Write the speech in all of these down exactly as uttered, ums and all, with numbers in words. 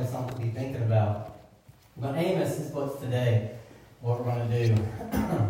definitely something to be thinking about. But Amos, this book's today, what we're going to do. I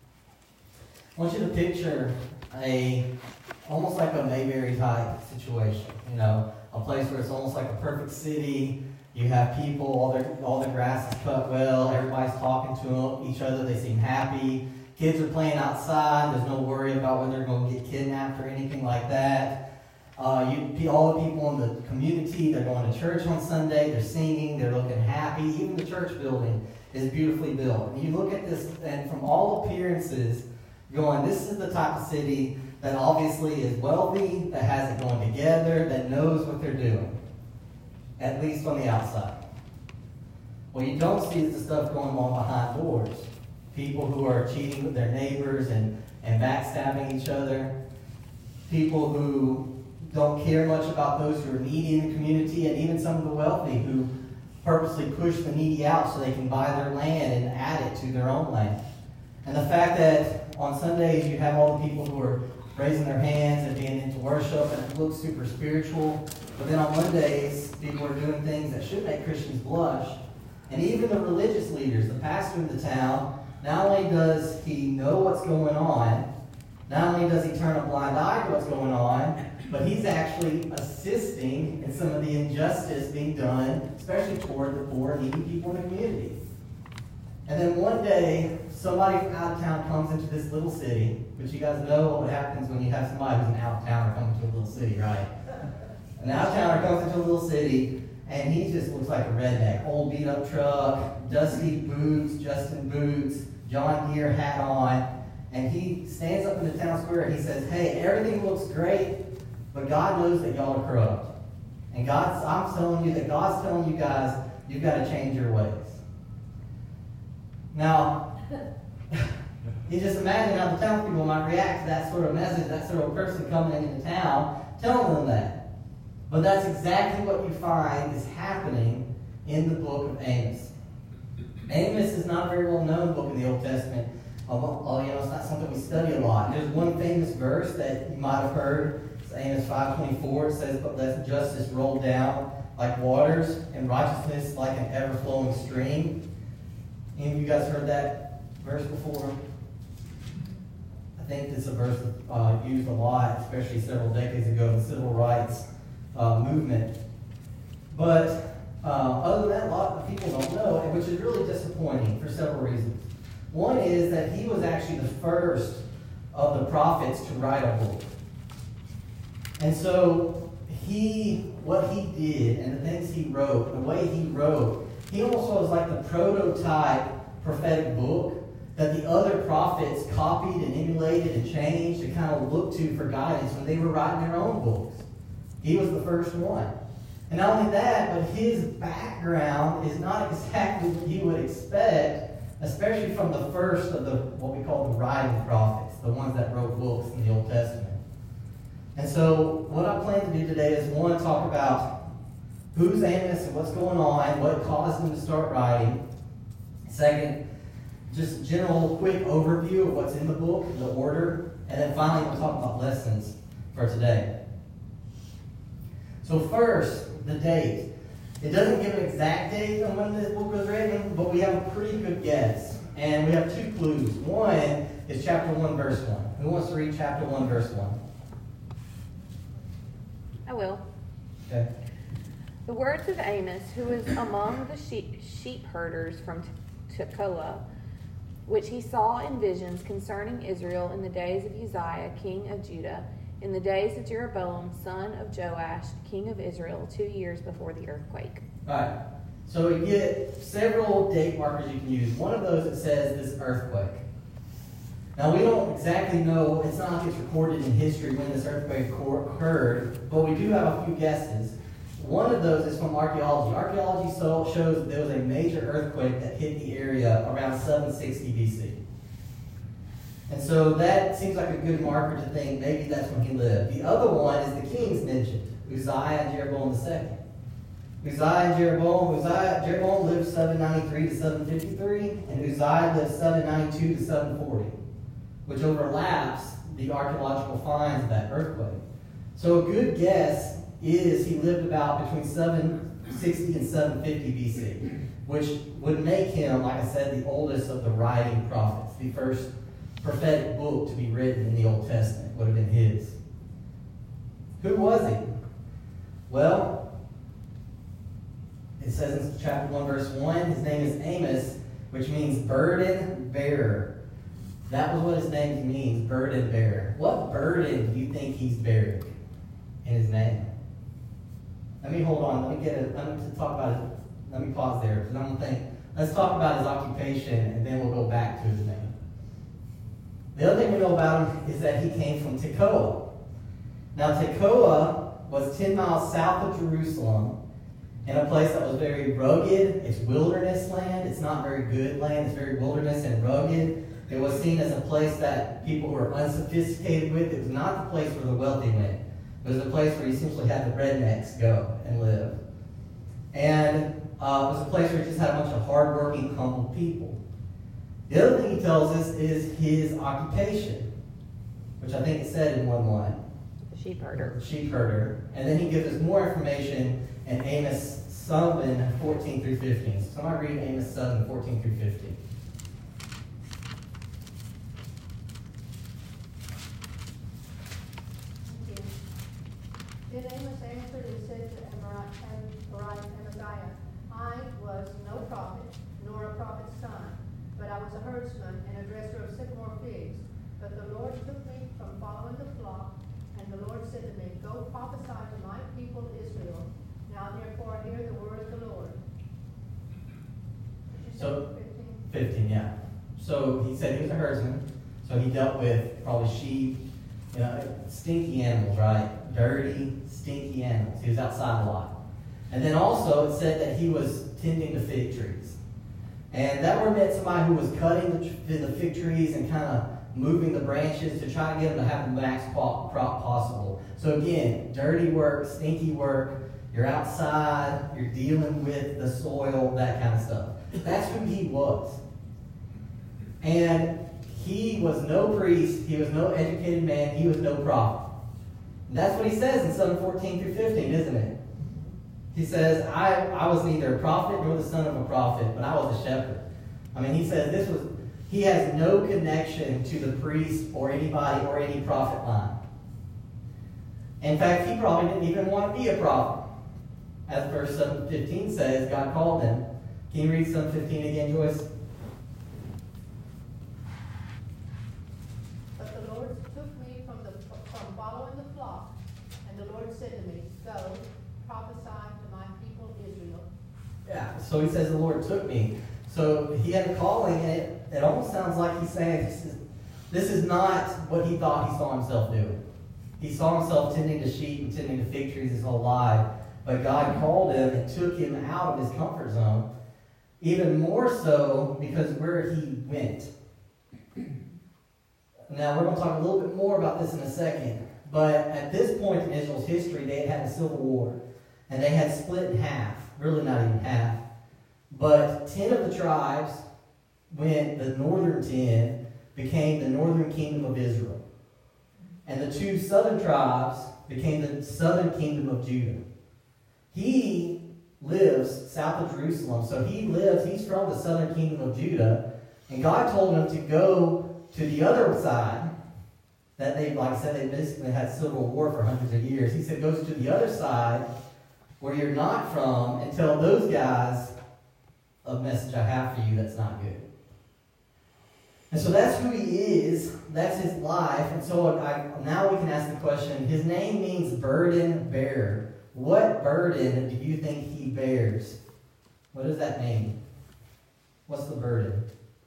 want you to picture a, almost like a Mayberry type situation, you know, a place where it's almost like a perfect city. You have people, all their all the grass is cut well, everybody's talking to each other, they seem happy. Kids are playing outside, there's no worry about whether they're going to get kidnapped or anything like that. Uh, you, all the people in the community, they're going to church on Sunday, they're singing, they're looking happy. Even the church building is beautifully built. And you look at this, and from all appearances, going, this is the type of city that obviously is wealthy, that has it going together, that knows what they're doing, at least on the outside. What you don't see is the stuff going on behind doors. People who are cheating with their neighbors and, and backstabbing each other. People who don't care much about those who are needy in the community, and even some of the wealthy who purposely push the needy out so they can buy their land and add it to their own land. And the fact that on Sundays you have all the people who are raising their hands and being into worship, and it looks super spiritual. But then on Mondays, people are doing things that should make Christians blush. And even the religious leaders, the pastor of the town, not only does he know what's going on, not only does he turn a blind eye to what's going on, but he's actually assisting in some of the injustice being done, especially toward the poor and needy people in the community. And then one day, somebody from out of town comes into this little city, which you guys know what happens when you have somebody who's an out-of-towner come to a little city, right? An out-of-towner comes into a little city, and he just looks like a redneck. Old beat-up truck, dusty boots, Justin boots, John Deere hat on, and he stands up in the town square and he says, hey, everything looks great, but God knows that y'all are corrupt. And God's, I'm telling you that God's telling you guys, you've got to change your ways. Now, you just imagine how the townspeople might react to that sort of message, that sort of person coming into town, telling them that. But that's exactly what you find is happening in the book of Amos. Amos is not a very well-known book in the Old Testament. Although, you know, it's not something we study a lot. There's one famous verse that you might have heard. It's Amos five twenty-four. It says, but let justice roll down like waters and righteousness like an ever-flowing stream. Any of you guys heard that verse before? I think it's a verse uh, used a lot, especially several decades ago in the civil rights uh, movement. But uh, other than that, a lot of people don't know, which is really disappointing for several reasons. One is that he was actually the first of the prophets to write a book. And so he, what he did and the things he wrote, the way he wrote, he almost was like the prototype prophetic book that the other prophets copied and emulated and changed and kind of looked to for guidance when they were writing their own books. He was the first one. And not only that, but his background is not exactly what you would expect, especially from the first of the what we call the writing prophets, the ones that wrote books in the Old Testament. And so what I plan to do today is, one, talk about who's Amos and what's going on, what caused him to start writing. Second, just a general quick overview of what's in the book, the order. And then finally, we'll talk about lessons for today. So first, the date. It doesn't give an exact date on when this book was written, but we have a pretty good guess. And we have two clues. One is chapter one, verse one. Who wants to read chapter one, verse one? I will. Okay. The words of Amos, who was among the sheep, sheep herders from Tekoa, which he saw in visions concerning Israel in the days of Uzziah, king of Judah, in the days of Jeroboam, son of Joash, king of Israel, two years before the earthquake. All right. So we get several date markers you can use. One of those, it says this earthquake. Now, we don't exactly know, it's not like it's recorded in history when this earthquake occurred, but we do have a few guesses. One of those is from archaeology. Archaeology shows that there was a major earthquake that hit the area around seven sixty B C. And so that seems like a good marker to think maybe that's when he lived. The other one is the kings mentioned, Uzziah and Jeroboam the second. Uzziah and Jeroboam, Uzziah, Jeroboam lived seven ninety-three to seven fifty-three, and Uzziah lived seven ninety-two to seven forty, which overlaps the archaeological finds of that earthquake. So a good guess is he lived about between seven sixty and seven fifty B C, which would make him, like I said, the oldest of the writing prophets. The first prophetic book to be written in the Old Testament would have been his. Who was he? Well, it says in chapter one, verse one, his name is Amos, which means burden bearer. That was what his name means, burden bearer. What burden do you think he's bearing in his name? Let me hold on. Let me get it. Let me talk about it. Let me pause there because I'm going to think. Let's talk about his occupation and then we'll go back to his name. The other thing we know about him is that he came from Tekoa. Now, Tekoa was ten miles south of Jerusalem in a place that was very rugged. It's wilderness land. It's not very good land. It's very wilderness and rugged. It was seen as a place that people were unsophisticated with. It was not the place where the wealthy went. It was a place where you essentially had the rednecks go and live. And uh, it was a place where you just had a bunch of hardworking, humble people. The other thing he tells us is his occupation, which I think it said in one line. Sheep herder. Sheep herder. And then he gives us more information in Amos seven, fourteen through fifteen. So somebody read Amos seven, fourteen through fifteen. Then Amos answered and said to Amaziah, I was no prophet, nor a prophet's son, but I was a herdsman and a dresser of sycamore figs. But the Lord took me from following the flock, and the Lord said to me, Go prophesy to my people Israel. Now therefore hear the word of the Lord. Did you say So, fifteen? fifteen, yeah. So he said he was a herdsman, so he dealt with probably sheep, you know, stinky animals, right? Dirty, stinky animals. He was outside a lot. And then also it said that he was tending to fig trees. And that word meant somebody who was cutting the, the fig trees and kind of moving the branches to try to get them to have the max crop possible. So again, dirty work, stinky work. You're outside. You're dealing with the soil, that kind of stuff. That's who he was. And he was no priest. He was no educated man. He was no prophet. And that's what he says in seven fourteen through fifteen, isn't it? He says, I, I was neither a prophet nor the son of a prophet, but I was a shepherd. I mean, he says this was, he has no connection to the priest or anybody or any prophet line. In fact, he probably didn't even want to be a prophet. As verse seven fifteen says, God called him. Can you read seven fifteen again, Joyce? But the Lord took me from the from following the flock, and the Lord said to me, Go, prophesy to my people Israel. Yeah, so he says the Lord took me. So he had a calling, and it, it almost sounds like he's saying this is, this is not what he thought he saw himself doing. He saw himself tending to sheep and tending to fig trees his whole life, but God called him and took him out of his comfort zone, even more so because where he went. Now, we're going to talk a little bit more about this in a second, but at this point in Israel's history, they had had a civil war, and they had split in half, really not even half. But ten of the tribes went, the northern ten became the northern kingdom of Israel. And the two southern tribes became the southern kingdom of Judah. He lives south of Jerusalem, so he lives, he's from the southern kingdom of Judah, and God told him to go to the other side, that they, like I said, they basically had civil war for hundreds of years. He said, goes to the other side, where you're not from, and tell those guys a message I have for you that's not good. And so that's who he is. That's his life. And so I, now we can ask the question, his name means burden bearer. What burden do you think he bears? What does that mean? What's the burden?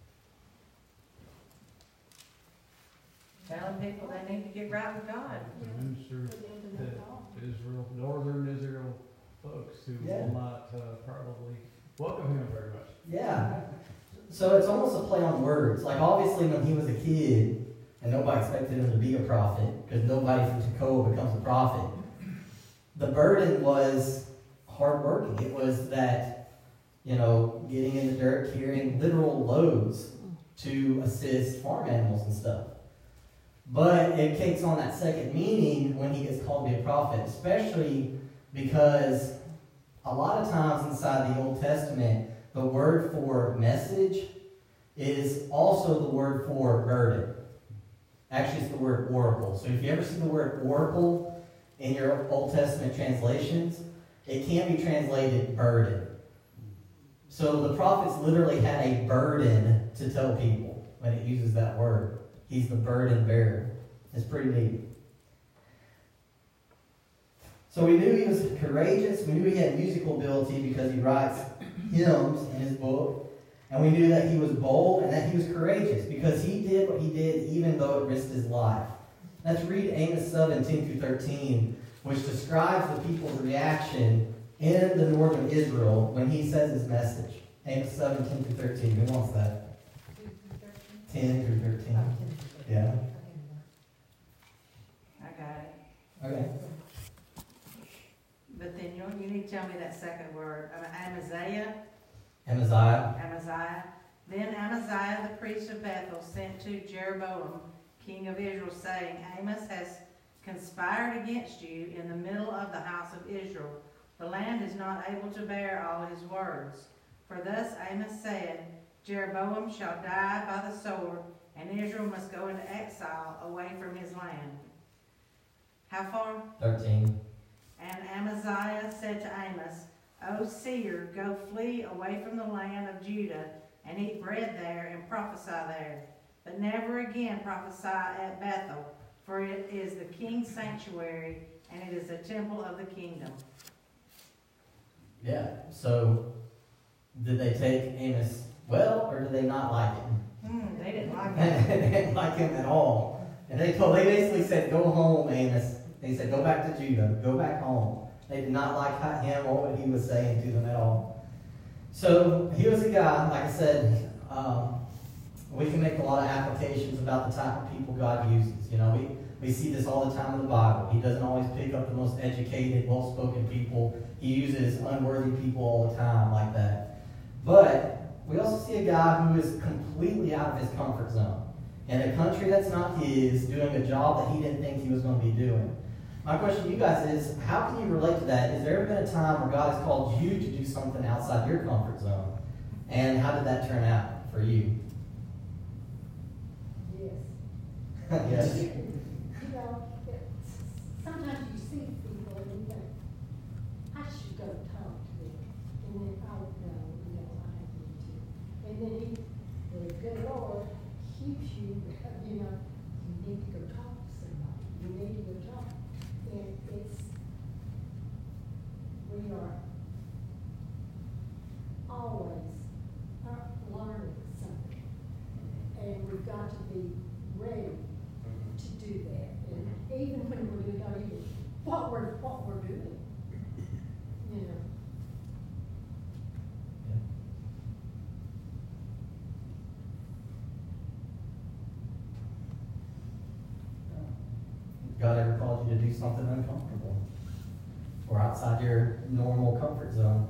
Telling people they need to get right with God. Minister to Israel, northern Israel folks who Yeah. will not uh, probably welcome him very much. Yeah. So it's almost a play on words. Like obviously when he was a kid, and nobody expected him to be a prophet, because nobody from Tekoa becomes a prophet, the burden was hard working. It was that, you know, getting in the dirt, carrying literal loads to assist farm animals and stuff. But it takes on that second meaning when he gets called to be a prophet, especially because a lot of times inside the Old Testament, the word for message is also the word for burden. Actually, it's the word oracle. So if you ever see the word oracle in your Old Testament translations, it can be translated burden. So the prophets literally had a burden to tell people when it uses that word. He's the burden bearer. It's pretty neat. So we knew he was courageous. We knew he had musical ability because he writes hymns in his book. And we knew that he was bold and that he was courageous because he did what he did even though it risked his life. Let's read Amos seven, ten through thirteen, which describes the people's reaction in the northern Israel when he says his message. Amos seven, ten through thirteen. Who wants that? ten through thirteen. Yeah. I got it. Okay. But then you, you need to tell me that second word. Uh, Amaziah. Amaziah. Amaziah. Then Amaziah the priest of Bethel sent to Jeroboam, king of Israel, saying, Amos has conspired against you in the middle of the house of Israel. The land is not able to bear all his words. For thus Amos said, Jeroboam shall die by the sword, and Israel must go into exile away from his land. How far? thirteen. And Amaziah said to Amos, O seer, go flee away from the land of Judah, and eat bread there, and prophesy there. But never again prophesy at Bethel, for it is the king's sanctuary, and it is the temple of the kingdom. Yeah. So, did they take Amos well, or did they not like him? Hmm, they didn't like They it. didn't like him at all. And they told, they basically said, go home, Amos. They said, go back to Judah. Go back home. They did not like him or what he was saying to them at all. So he was a guy, like I said, um, we can make a lot of applications about the type of people God uses. You know, we, we see this all the time in the Bible. He doesn't always pick up the most educated, well-spoken people. He uses unworthy people all the time like that. But we also see a guy who is completely out of his comfort zone. In a country that's not his, doing a job that he didn't think he was going to be doing. My question to you guys is, how can you relate to that? Has there ever been a time where God has called you to do something outside your comfort zone? And how did that turn out for you? Yes. Yes. You know, it's- sometimes you see people and you think, I should go talk to them. And then, oh, no, no, I need to. And then he, the good Lord keeps you, because, you know, you need to go talk to somebody. You need to go talk. And it's, we are always uh, learning something. And we've got to be ready to do that. And even when we're not even what we're what we're doing. You know. God ever called you to do something uncomfortable or outside your normal comfort zone?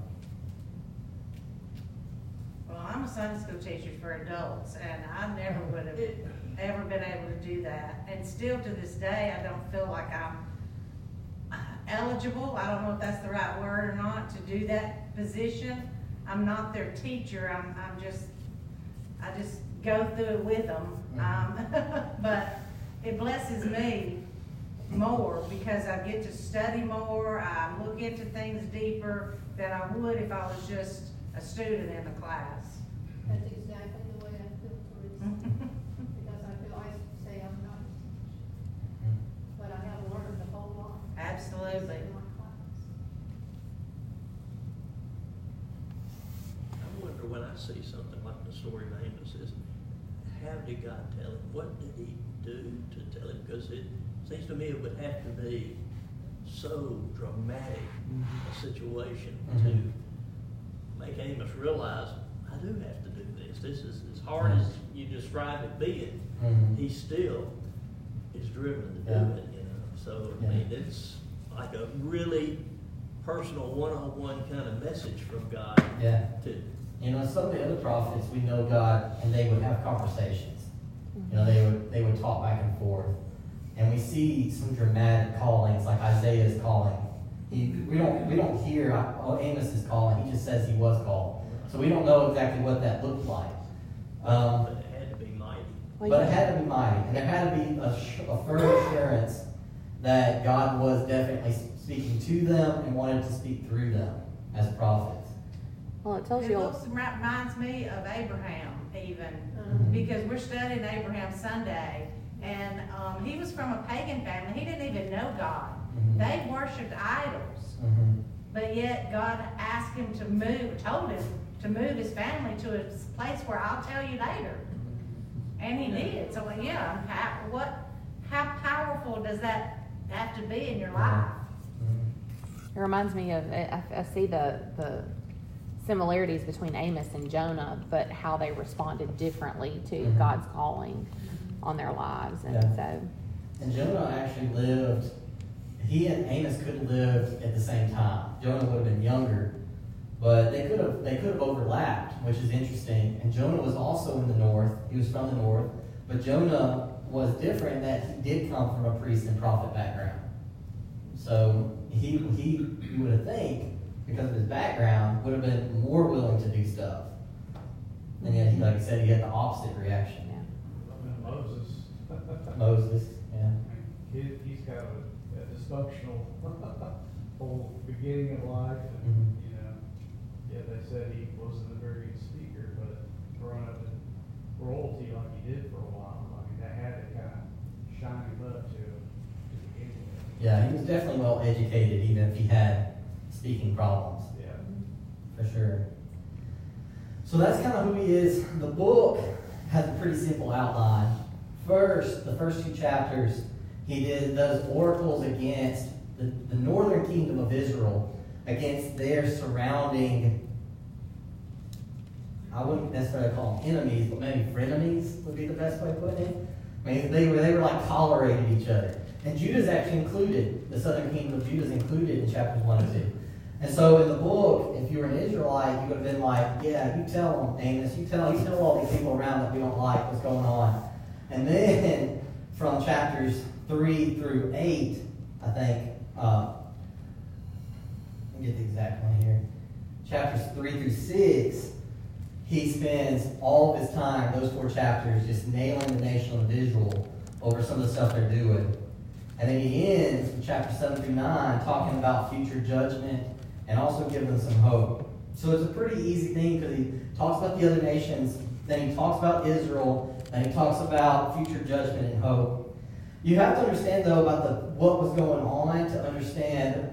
Well, I'm a Sunday school teacher for adults, and I never would have ever been able to do that. And still to this day, I don't feel like I'm eligible. I don't know if that's the right word or not to do that position. I'm not their teacher. I'm, I'm just, I just go through it with them. Um, but it blesses me more because I get to study more. I look into things deeper than I would if I was just a student in the class. That's exactly the way I feel, Teresa. Because I feel, I say I'm not a teacher, but I have learned a whole lot. Absolutely. In my class. I wonder when I see something like the story of Amos is, how did God tell him? What did he do to tell him? Because it seems to me it would have to be so dramatic a situation Mm-hmm. to make Amos realize, I do have to do this. This is as hard as you describe it being. Mm-hmm. He still is driven to do Yeah. it, you know. So, Yeah. I mean, it's like a really personal, one-on-one kind of message from God Yeah. to You know, some of the other prophets, we know God, and they would have conversations. You know, they would they would talk back and forth. And we see some dramatic callings, like Isaiah's calling. He, we don't we don't hear, oh, Amos is calling. He just says he was called. So we don't know exactly what that looked like. Um, But it had to be mighty. but it had to be mighty, and there had to be a, sh- a firm assurance that God was definitely speaking to them and wanted to speak through them as prophets. Well, it tells It you. looks, reminds me of Abraham even, Mhm. because we're studying Abraham Sunday, and um, he was from a pagan family. He didn't even know God. Mhm. They worshipped idols, Mhm. but yet God asked him to move, told him to move his family to a place where I'll tell you later. And he did. So yeah, how, what, how powerful does that have to be in your life? Mhm. It reminds me of, I, I see the, the similarities between Amos and Jonah, but how they responded differently to Mhm. God's calling on their lives. And Yeah. so, And Jonah actually lived, he and Amos could have lived at the same time. Jonah would have been younger, but they could have they could have overlapped, which is interesting. And Jonah was also in the north. He was from the north, but Jonah was different in that he did come from a priest and prophet background. So he he you would have think, because of his background, would have been more willing to do stuff. And yet, he, like I said, he had the opposite reaction. yeah. Moses. Moses, yeah. He, he's got a, a dysfunctional whole beginning of life, and Mhm. you know, yeah, they said he wasn't a very good speaker, but growing up in royalty like he did for a while, I mean, that had to kind of shine him up to to begin with. Yeah, he was definitely well educated, even if he had speaking problems, Yeah. for sure. So that's kind of who he is. The book has a pretty simple outline. First, the first two chapters, he did does oracles against the, the northern kingdom of Israel, against their surrounding, I wouldn't necessarily call them enemies, but maybe frenemies would be the best way to put it. I mean, they were they were like tolerated each other. And Judah's actually included, the southern kingdom of Judah is included in chapters one and two. And so in the book, if you were an Israelite, you would have been like, yeah, you tell them, Amos, you tell, you tell all these people around that we don't like what's going on. And then from chapters three through eight, I think, um, let me get the exact one here. Chapters three through six, he spends all of his time, those four chapters, just nailing the nation of Israel over some of the stuff they're doing. And then he ends in chapter seven through nine talking about future judgment and also giving them some hope. So it's a pretty easy thing because he talks about the other nations, then he talks about Israel, and he talks about future judgment and hope. You have to understand, though, about the what was going on to understand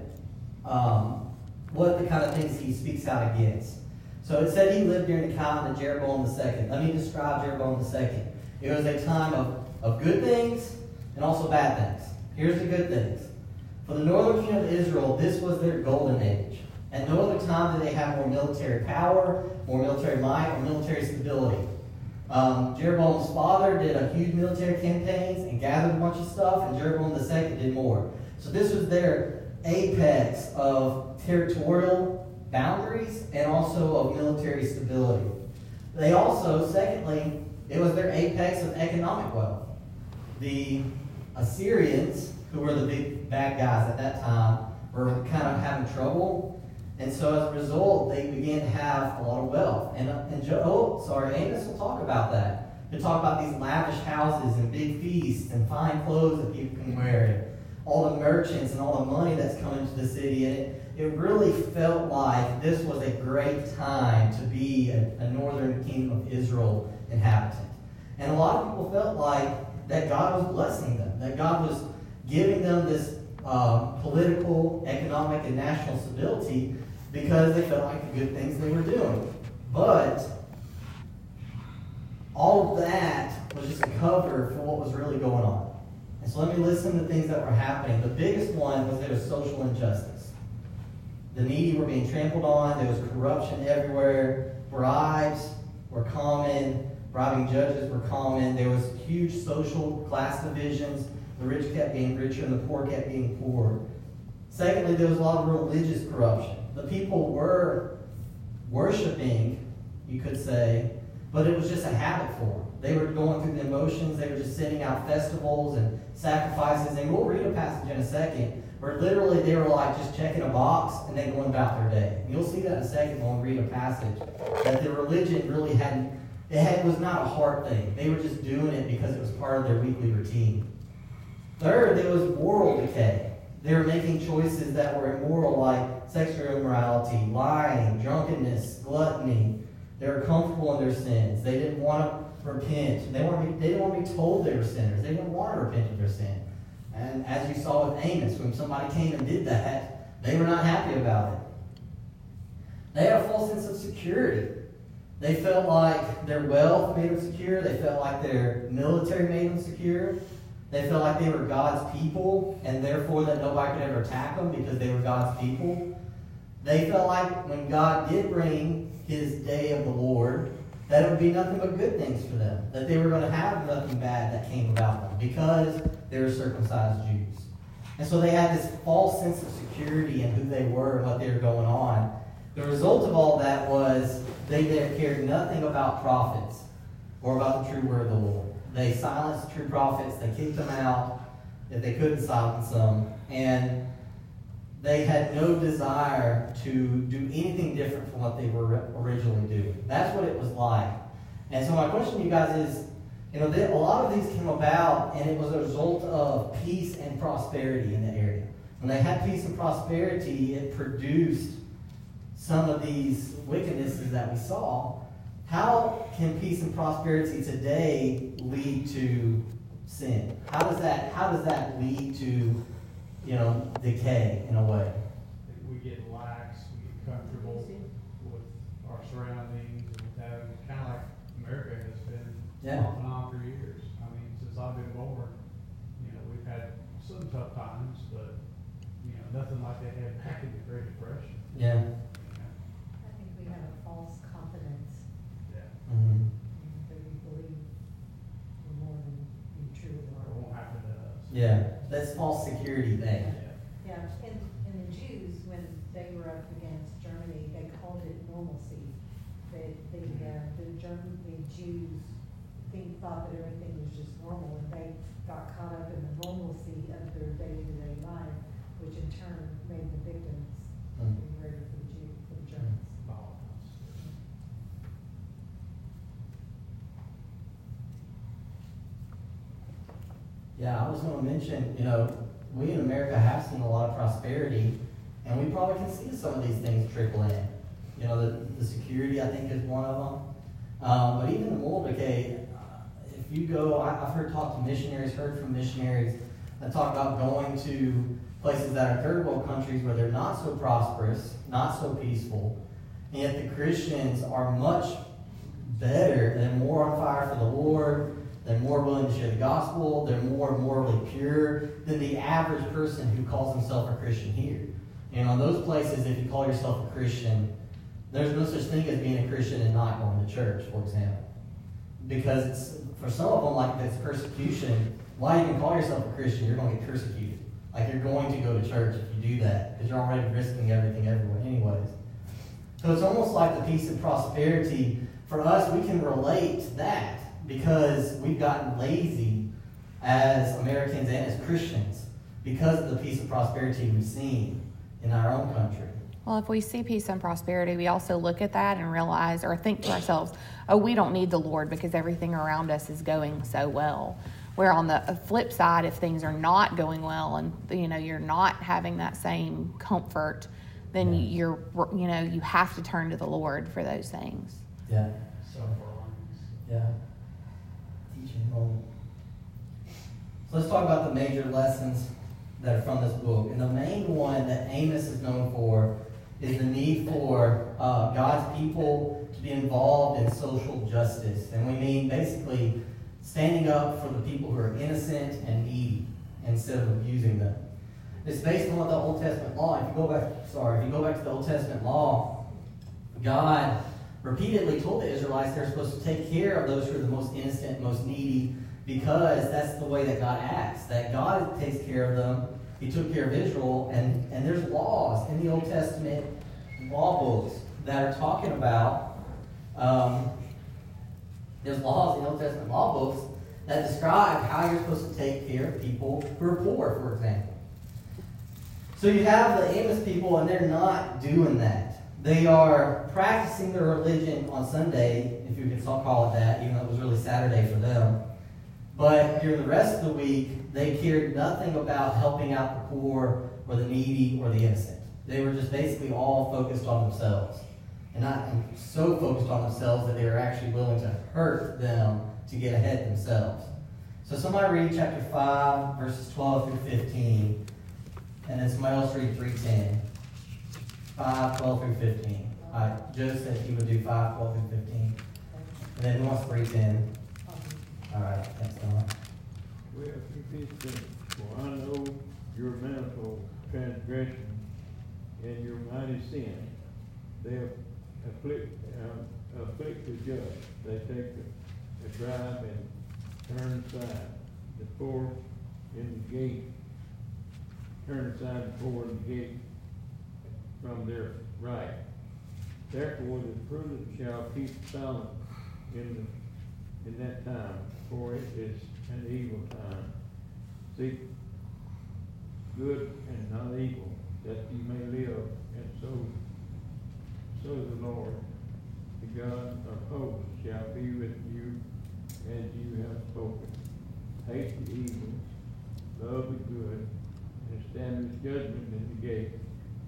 um, what the kind of things he speaks out against. So it said he lived during the time of Jeroboam the Second. Let me describe Jeroboam the Second. It was a time of, of good things and also bad things. Here's the good things. For the northern kingdom of Israel, this was their golden age. At no other time did they have more military power, more military might, or military stability. Um, Jeroboam's father did a huge military campaigns and gathered a bunch of stuff, and Jeroboam the Second did more. So this was their apex of territorial boundaries and also of military stability. They also, secondly, it was their apex of economic wealth. The Assyrians, who were the big bad guys at that time, were kind of having trouble. And so as a result, they began to have a lot of wealth. And, and Joe, oh, sorry, Amos will talk about that. He'll talk about these lavish houses and big feasts and fine clothes that people can wear, and all the merchants and all the money that's coming to the city. And it, it really felt like this was a great time to be a, a northern kingdom of Israel inhabitant. And a lot of people felt like that God was blessing them, that God was giving them this um, political, economic, and national stability because they felt like the good things they were doing. But all of that was just a cover for what was really going on. And so let me list some of the things that were happening. The biggest one was there was social injustice. The needy were being trampled on. There was corruption everywhere. Bribes were common. Bribing judges were common. There was huge social class divisions. The rich kept being richer and the poor kept being poorer. Secondly, there was a lot of religious corruption. The people were worshiping, you could say, but it was just a habit for them. They were going through the emotions. They were just sending out festivals and sacrifices. And we'll read a passage in a second where literally they were like just checking a box and then going about their day. And you'll see that in a second when we read a passage, that their religion really hadn't, it had, was not a hard thing. They were just doing it because it was part of their weekly routine. Third, there was moral decay. They were making choices that were immoral, like sexual immorality, lying, drunkenness, gluttony. They were comfortable in their sins. They didn't want to repent. They, weren't, they didn't want to be told they were sinners. They didn't want to repent of their sin. And as you saw with Amos, when somebody came and did that, they were not happy about it. They had a false sense of security. They felt like their wealth made them secure. They felt like their military made them secure. They felt like they were God's people, and therefore that nobody could ever attack them because they were God's people. They felt like when God did bring his day of the Lord, that it would be nothing but good things for them. That they were going to have nothing bad that came about them because they were circumcised Jews. And so they had this false sense of security in who they were and what they were going on. The result of all that was they cared nothing about prophets or about the true word of the Lord. They silenced true prophets. They kicked them out if they couldn't silence them. And they had no desire to do anything different from what they were originally doing. That's what it was like. And so my question to you guys is, you know, a lot of these came about, and it was a result of peace and prosperity in the area. When they had peace and prosperity, it produced some of these wickednesses that we saw. How can peace and prosperity today lead to sin? How does that, how does that lead to, you know, decay in a way? We get lax, we get comfortable with our surroundings, and with having, kind of like America has been Yeah. off and on for years. I mean, since I've been born, you know, we've had some tough times, but, you know, nothing like they had back in the Great Depression. Yeah. I think we have a false confidence Yeah. Mm-hmm. that we believe we're more than we truly It are. won't happen to us. Yeah. That's false security thing. Yeah. Yeah, and, and the Jews, when they were up against Germany, they called it normalcy. They, the, uh, the German, the Jews think, thought that everything was just normal, and they got caught up in the normalcy of their day-to-day life, which in turn made the victims Mm. greater for the Jew, for the Germans. Yeah, I was going to mention, you know, we in America have seen a lot of prosperity, and we probably can see some of these things trickle in. You know, the, the security, I think, is one of them. Um, but even the moral decay, uh, if you go, I, I've heard talk to missionaries, heard from missionaries that talk about going to places that are third world countries where they're not so prosperous, not so peaceful, and yet the Christians are much better, they're more on fire for the Lord, they're more willing to share the gospel, they're more morally pure than the average person who calls himself a Christian here. And on those places, if you call yourself a Christian, there's no such thing as being a Christian and not going to church, for example. Because it's, for some of them, like this persecution, why you can call yourself a Christian, you're going to get persecuted. Like you're going to go to church if you do that, because you're already risking everything everywhere anyways. So it's almost like the peace and prosperity. For us, we can relate to that because we've gotten lazy as Americans and as Christians because of the peace and prosperity we've seen in our own country. Well, if we see peace and prosperity, we also look at that and realize or think to ourselves, oh, we don't need the Lord because everything around us is going so well. Where on the flip side, if things are not going well and, you know, you're not having that same comfort, then Yeah. you're, you know, you have to turn to the Lord for those things. Yeah. Self-reliance. Yeah. Teaching moment. So let's talk about the major lessons that are from this book. And the main one that Amos is known for is the need for uh, God's people to be involved in social justice. And we mean basically standing up for the people who are innocent and needy instead of abusing them. It's based on what the Old Testament law, if you go back, sorry, if you go back to the Old Testament law, God repeatedly told the Israelites they're supposed to take care of those who are the most innocent, most needy, because that's the way that God acts, that God takes care of them. He took care of Israel, and, and there's laws in the Old Testament law books that are talking about, um, there's laws in the Old Testament law books that describe how you're supposed to take care of people who are poor, for example. So you have the Amos people, and they're not doing that. They are practicing their religion on Sunday, if you can still call it that, even though it was really Saturday for them. But during the rest of the week, they cared nothing about helping out the poor or the needy or the innocent. They were just basically all focused on themselves. And not so focused on themselves that they were actually willing to hurt them to get ahead themselves. So somebody read chapter five, verses twelve through fifteen. And then somebody else read three ten. five, twelve through fifteen. All right, Joe said he would do five, twelve through fifteen. And then who wants three ten? All right, thanks, Don. Well, if it says, for I know your manifold transgression and your mighty sin. They afflict, uh, afflict the just. They take a, a drive and turn aside. The poor in the gate, turn aside the poor in the gate from their right. Therefore the prudent shall keep silent in the, in that time, for it is an evil time. Seek good and not evil, that you may live, and so, so the Lord, the God of hosts, shall be with you as you have spoken. Hate the evil, love the good, and establish judgment in the gate.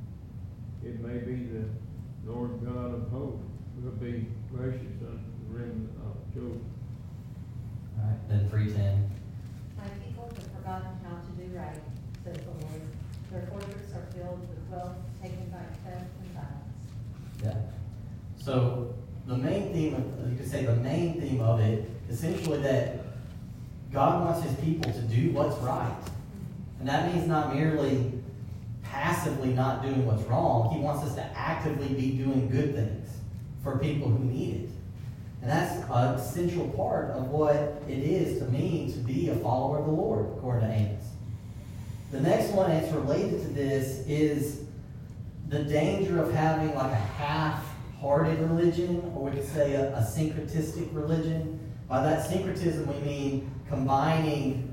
It may be the Lord God of hosts will be gracious unto the remnant of Joseph. All right, then three ten. My people have forgotten how to do right, says the Lord. Their fortresses are filled with wealth taken by theft and violence. Yeah. So the main theme, of, you could say the main theme of it, essentially that God wants his people to do what's right. And that means not merely passively not doing what's wrong. He wants us to actively be doing good things for people who need it. And that's an essential part of what it is to mean to be a follower of the Lord, according to Amos. The next one that's related to this is the danger of having like a half-hearted religion, or we could say a, a syncretistic religion. By that syncretism, we mean combining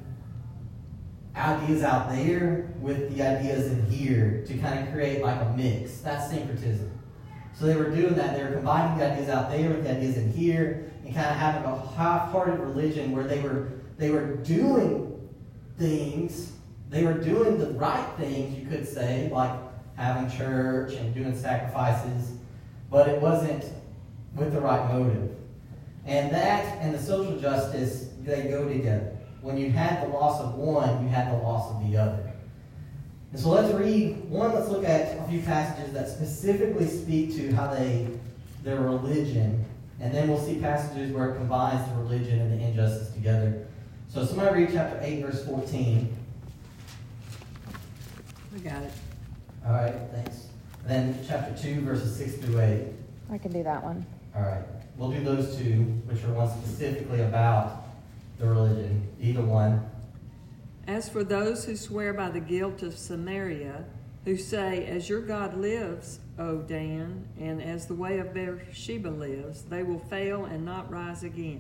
ideas out there with the ideas in here to kind of create like a mix. That's syncretism. So they were doing that. They were combining the ideas out there with the ideas in here and kind of having a half-hearted religion where they were they were doing things, they were doing the right things, you could say, like having church and doing sacrifices, but it wasn't with the right motive. And that and the social justice, they go together. When you had the loss of one, you had the loss of the other. And so let's read, one, let's look at a few passages that specifically speak to how they, their religion, and then we'll see passages where it combines the religion and the injustice together. So somebody read chapter eight, verse fourteen. I got it. All right, thanks. And then chapter two, verses six through eight. I can do that one. All right. We'll do those two, which are ones specifically about the religion. Either one. As for those who swear by the guilt of Samaria, who say, as your God lives, O Dan, and as the way of Beersheba lives, they will fail and not rise again.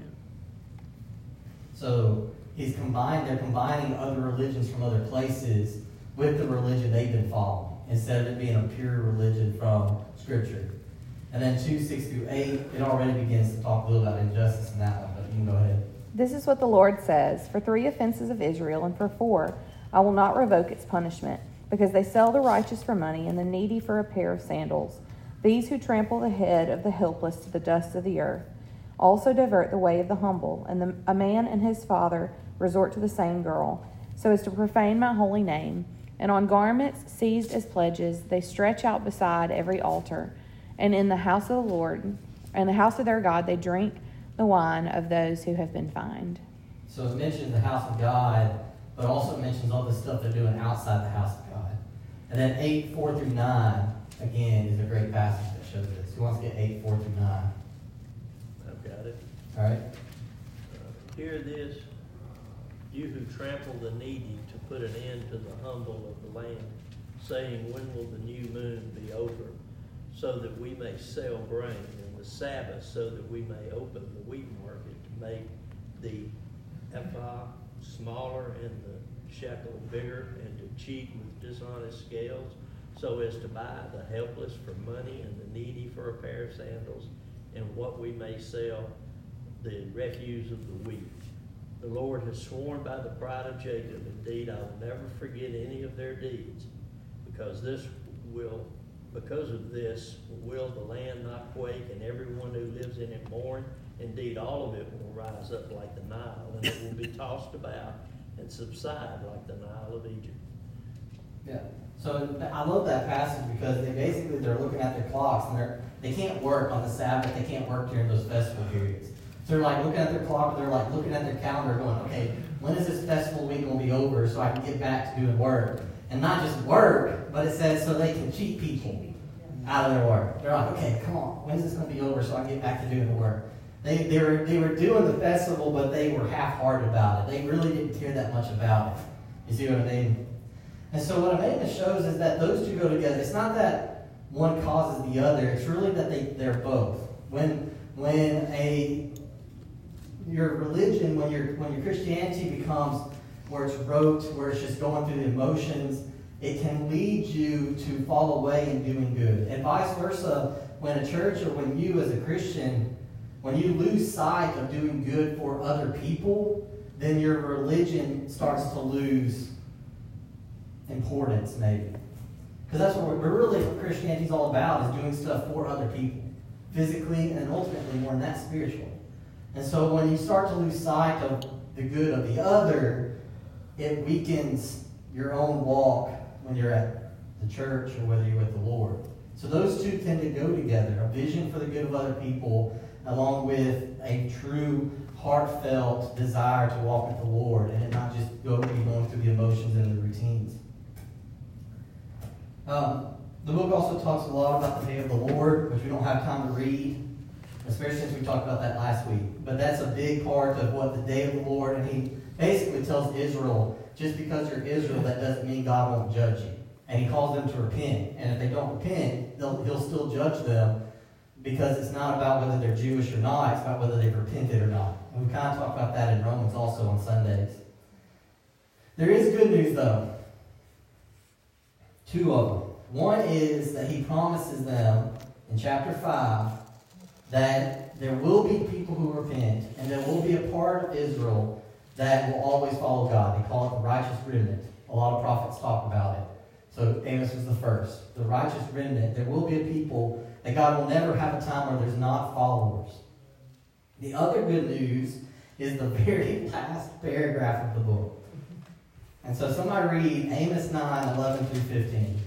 So he's combined, they're combining other religions from other places with the religion they've been following, instead of it being a pure religion from Scripture. And then two, six through eight, it already begins to talk a little about injustice in that one, but you can go ahead. This is what the Lord says. For three offenses of Israel, and for four, I will not revoke its punishment, because they sell the righteous for money and the needy for a pair of sandals. These who trample the head of the helpless to the dust of the earth also divert the way of the humble, and the, a man and his father resort to the same girl, so as to profane my holy name. And on garments seized as pledges, they stretch out beside every altar. And in the house of the Lord, and the house of their God, they drink the wine of those who have been fined. So it mentions the house of God, but also mentions all the stuff they're doing outside the house of God. And then eight, four through nine, again, is a great passage that shows this. Who wants to get eight, four through nine? I've got it. All right. Uh, Hear this, you who trample the needy to put an end to the humble of the land, saying, when will the new moon be over, so that we may sell grain, and the Sabbath, so that we may open the wheat market, to make the ephah smaller and the shackle vigor and to cheat with dishonest scales, so as to buy the helpless for money and the needy for a pair of sandals, and what we may sell, the refuse of the weak. The Lord has sworn by the pride of Jacob, indeed, I will never forget any of their deeds, because this will, because of this, will the land not quake, and everyone who lives in it mourn? Indeed, all of it will rise up like the Nile, and it will be tossed about and subside like the Nile of Egypt. Yeah. So I love that passage because they basically they're looking at their clocks and they're they can't work on the Sabbath. They can't work during those festival periods. So they're like looking at their clock. They're like looking at their calendar, going, "Okay, when is this festival week going to be over so I can get back to doing work?" And not just work, but it says so they can cheat people out of their work. They're like, "Okay, come on, when's this going to be over so I can get back to doing the work?" They they were they were doing the festival, but they were half-hearted about it. They really didn't care that much about it. You see what I mean? And so what Amos shows is that those two go together. It's not that one causes the other. It's really that they, they're both. When when a your religion, when your when your Christianity becomes where it's rote, where it's just going through the emotions, it can lead you to fall away in doing good. And vice versa, when a church or when you as a Christian, when you lose sight of doing good for other people, then your religion starts to lose importance, maybe. Because that's what we're really what Christianity is all about, is doing stuff for other people, physically and ultimately more than that, spiritually. And so when you start to lose sight of the good of the other, it weakens your own walk when you're at the church or whether you're with the Lord. So those two tend to go together, a vision for the good of other people along with a true heartfelt desire to walk with the Lord and it not just go be going through the emotions and the routines. Um, the book also talks a lot about the day of the Lord, which we don't have time to read, especially since we talked about that last week. But that's a big part of what the day of the Lord, and he basically tells Israel, just because you're Israel, that doesn't mean God won't judge you. And he calls them to repent. And if they don't repent, they'll, he'll still judge them, because it's not about whether they're Jewish or not, it's about whether they've repented or not. And we kind of talk about that in Romans also on Sundays. There is good news, though. Two of them. One is that he promises them in chapter five that there will be people who repent, and there will be a part of Israel that will always follow God. They call it the righteous remnant. A lot of prophets talk about it. So Amos was the first. The righteous remnant. There will be a people that God will never have a time where there's not followers. The other good news is the very last paragraph of the book. And so somebody read Amos nine, eleven through fifteen.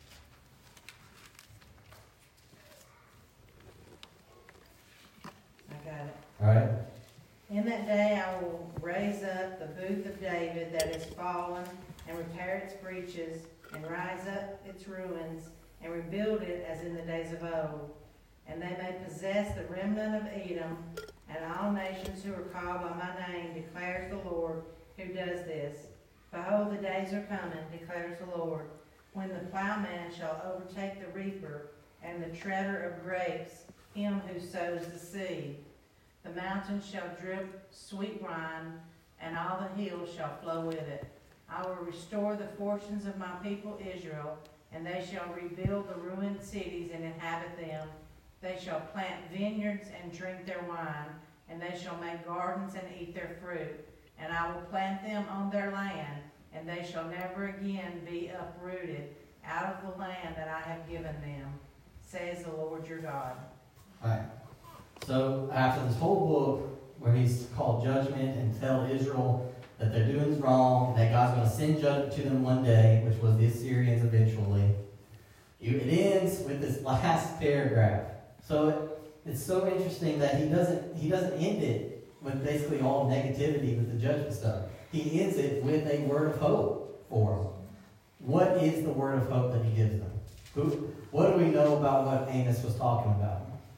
I got it. All right. In that day I will raise up the booth of David that is fallen, and repair its breaches, and rise up its ruins, and rebuild it as in the days of old. And they may possess the remnant of Edom, and all nations who are called by my name, declares the Lord, who does this. Behold, the days are coming, declares the Lord, when the plowman shall overtake the reaper, and the treader of grapes, him who sows the seed. The mountains shall drip sweet wine, and all the hills shall flow with it. I will restore the fortunes of my people Israel, and they shall rebuild the ruined cities and inhabit them. They shall plant vineyards and drink their wine, and they shall make gardens and eat their fruit. And I will plant them on their land, and they shall never again be uprooted out of the land that I have given them, says the Lord your God. All right. So after this whole book, where he's called judgment and tell Israel that they're doing wrong, that God's going to send judgment to them one day, which was the Assyrians eventually, it ends with this last paragraph. So it, it's so interesting that he doesn't he doesn't end it with basically all negativity with the judgment stuff. He ends it with a word of hope for them. What is the word of hope that he gives them? Who, what do we know about what Amos was talking about?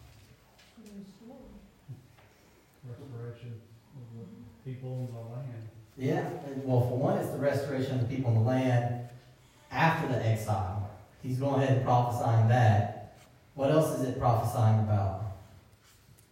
Restoration of the people in the land. Yeah, well, for one, it's the restoration of the people in the land after the exile. He's going ahead and prophesying that. What else is it prophesying about?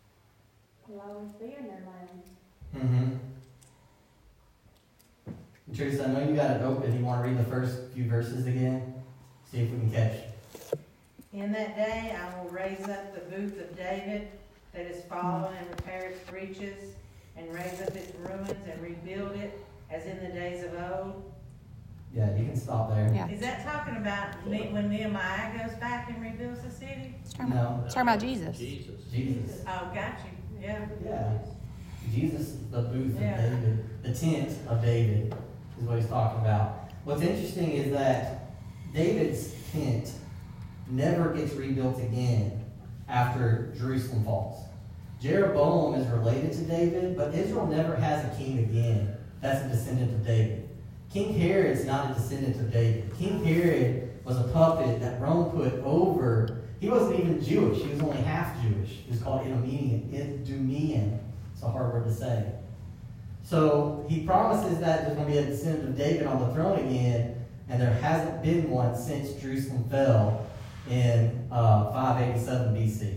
Will always be in their land. Mm-hmm. Patrice, I know you got it open. You want to read the first few verses again? See if we can catch. In that day I will raise up the booth of David that is fallen, and repair its breaches, and raise up its ruins, and rebuild it as in the days of old. Yeah, you can stop there. Yeah. Is that talking about Ne- when Nehemiah goes back and rebuilds the city? It's talking, No. about, it's talking about Jesus. Jesus. Jesus. Oh, got you, yeah. Yeah. Jesus, the booth Yeah. of David, the tent of David is what he's talking about. What's interesting is that David's tent never gets rebuilt again after Jerusalem falls. Jeroboam is related to David, but Israel never has a king again that's a descendant of David. King Herod's not a descendant of David. King Herod was a puppet that Rome put over. He wasn't even Jewish. He was only half Jewish. He was called Idumean. Idumean. It's a hard word to say. So he promises that there's going to be a descendant of David on the throne again, and there hasn't been one since Jerusalem fell in uh, five eighty-seven B C.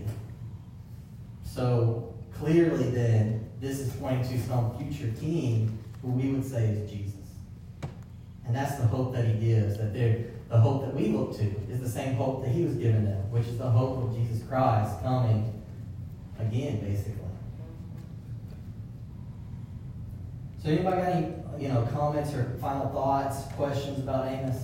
So clearly then, this is pointing to some future king who we would say is Jesus. And that's the hope that he gives, that they're, the hope that we look to is the same hope that he was given them, which is the hope of Jesus Christ coming again, basically. So anybody got any, you know, comments or final thoughts, questions about Amos?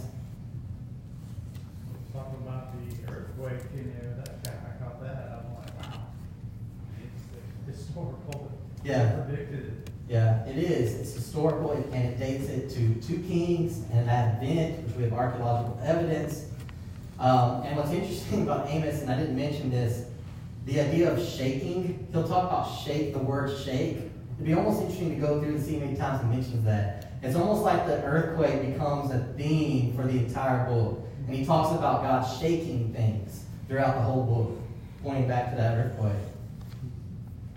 Talking about the earthquake in there, that kind I caught that. I'm like, wow. It's historical. Yeah. Predicted it. Yeah, it is. It's historical, and it dates it to two kings and that event, which we have archaeological evidence. Um, and what's interesting about Amos, and I didn't mention this, the idea of shaking. He'll talk about shake, the word shake. It'd be almost interesting to go through and see how many times he mentions that. It's almost like the earthquake becomes a theme for the entire book. And he talks about God shaking things throughout the whole book, pointing back to that earthquake.